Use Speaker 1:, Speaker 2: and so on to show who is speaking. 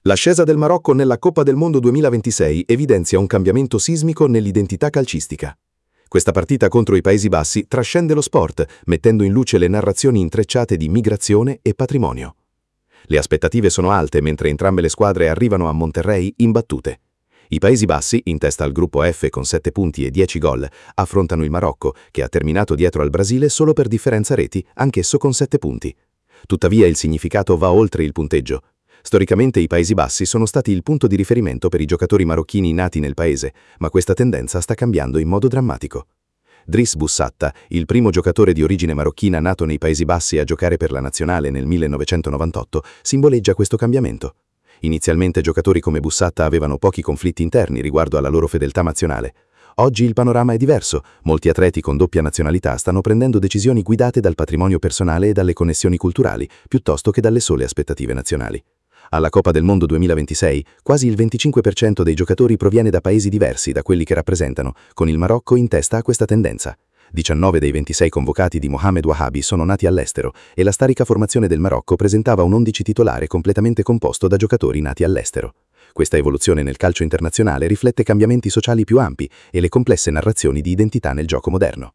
Speaker 1: L'ascesa del Marocco nella Coppa del Mondo 2026 evidenzia un cambiamento sismico nell'identità calcistica. Questa partita contro i Paesi Bassi trascende lo sport, mettendo in luce le narrazioni intrecciate di migrazione e patrimonio. Le aspettative sono alte mentre entrambe le squadre arrivano a Monterrey imbattute. I Paesi Bassi, in testa al gruppo F con 7 punti e 10 gol, affrontano il Marocco, che ha terminato dietro al Brasile solo per differenza reti, anch'esso con 7 punti. Tuttavia il significato va oltre il punteggio. Storicamente i Paesi Bassi sono stati il punto di riferimento per i giocatori marocchini nati nel paese, ma questa tendenza sta cambiando in modo drammatico. Driss Boussata, il primo giocatore di origine marocchina nato nei Paesi Bassi a giocare per la nazionale nel 1998, simboleggia questo cambiamento. Inizialmente giocatori come Boussata avevano pochi conflitti interni riguardo alla loro fedeltà nazionale. Oggi il panorama è diverso, molti atleti con doppia nazionalità stanno prendendo decisioni guidate dal patrimonio personale e dalle connessioni culturali, piuttosto che dalle sole aspettative nazionali. Alla Coppa del Mondo 2026, quasi il 25% dei giocatori proviene da paesi diversi da quelli che rappresentano, con il Marocco in testa a questa tendenza. 19 dei 26 convocati di Mohamed Wahabi sono nati all'estero e la storica formazione del Marocco presentava un 11 titolare completamente composto da giocatori nati all'estero. Questa evoluzione nel calcio internazionale riflette cambiamenti sociali più ampi e le complesse narrazioni di identità nel gioco moderno.